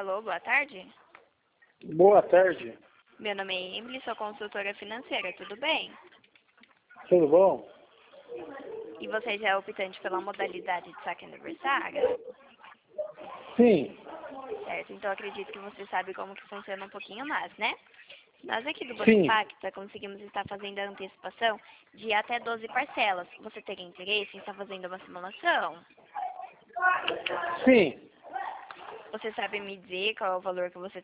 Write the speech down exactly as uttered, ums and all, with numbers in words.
Alô, boa tarde. Boa tarde. Meu nome é Emily, sou consultora financeira, tudo bem? Tudo bom? E você já é optante pela modalidade de saque aniversário? Sim. Certo, então acredito que você sabe como que funciona um pouquinho mais, né? Nós aqui do Banco Sim. Pacta conseguimos estar fazendo a antecipação de até doze parcelas. Você teria interesse em estar fazendo uma simulação? Sim. Você sabe me dizer qual é o valor que você